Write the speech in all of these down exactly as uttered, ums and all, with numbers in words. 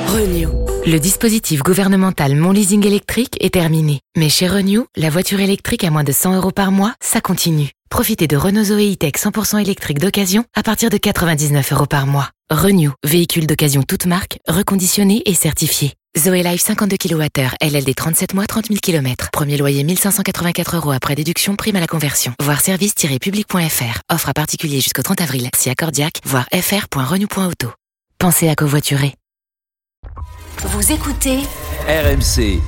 Renew. Le dispositif gouvernemental Mon Leasing électrique est terminé. Mais chez Renew, la voiture électrique à moins de cent euros par mois, ça continue. Profitez de Renault Zoé E-Tech cent pour cent électrique d'occasion à partir de quatre-vingt-dix-neuf euros par mois. Renew, véhicule d'occasion toute marque, reconditionné et certifié. Zoé Life cinquante-deux kilowattheures, L L D trente-sept mois, trente mille kilomètres. Premier loyer mille cinq cent quatre-vingt-quatre euros après déduction, prime à la conversion. Voir service tiret public point f r. Offre à particulier jusqu'au trente avril. Si accordiaque, voir f r point renew point auto. Pensez à covoiturer. Vous écoutez R M C.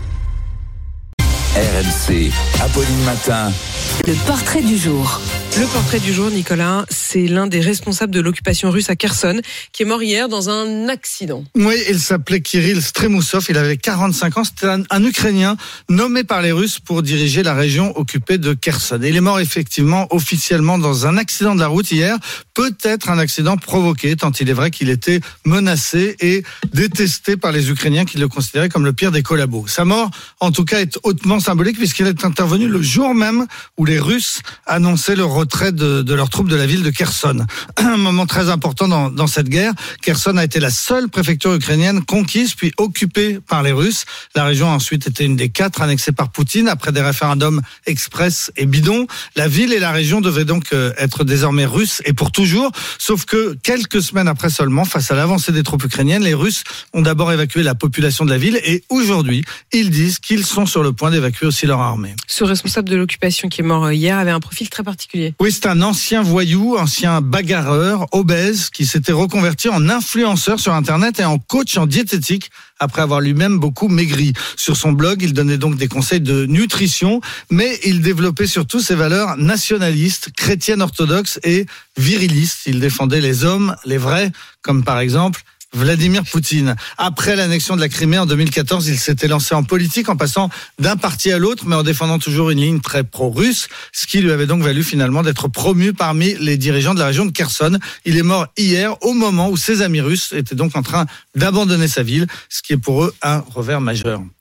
R M C, Apolline Matin. le portrait du jour. Le portrait du jour, Nicolas, c'est l'un des responsables de l'occupation russe à Kherson qui est mort hier dans un accident. Oui, il s'appelait Kirill Stremoussov, il avait quarante-cinq ans, c'était un, un Ukrainien nommé par les Russes pour diriger la région occupée de Kherson. Et il est mort effectivement officiellement dans un accident de la route hier, peut-être un accident provoqué, tant il est vrai qu'il était menacé et détesté par les Ukrainiens qui le considéraient comme le pire des collabos. Sa mort, en tout cas, est hautement symbolique puisqu'il est intervenu le jour même où les Russes annonçaient le retrait de, de leurs troupes de la ville de Kherson. Un moment très important dans, dans cette guerre. Kherson a été la seule préfecture ukrainienne conquise puis occupée par les Russes. La région a ensuite été une des quatre annexées par Poutine après des référendums express et bidons. La ville et la région devaient donc être désormais russes et pour toujours. Sauf que quelques semaines après seulement, face à l'avancée des troupes ukrainiennes, les Russes ont d'abord évacué la population de la ville et aujourd'hui, ils disent qu'ils sont sur le point d'évacuer aussi leur armée. Ce responsable de l'occupation qui est mort hier avait un profil très particulier. Oui, c'est un ancien voyou, ancien bagarreur, obèse, qui s'était reconverti en influenceur sur Internet et en coach en diététique après avoir lui-même beaucoup maigri. Sur son blog, il donnait donc des conseils de nutrition, mais il développait surtout ses valeurs nationalistes, chrétiennes orthodoxes et virilistes. Il défendait les hommes, les vrais, comme par exemple Vladimir Poutine. Après l'annexion de la Crimée en deux mille quatorze, il s'était lancé en politique en passant d'un parti à l'autre, mais en défendant toujours une ligne très pro-russe, ce qui lui avait donc valu finalement d'être promu parmi les dirigeants de la région de Kherson. Il est mort hier au moment où ses amis russes étaient donc en train d'abandonner sa ville, ce qui est pour eux un revers majeur.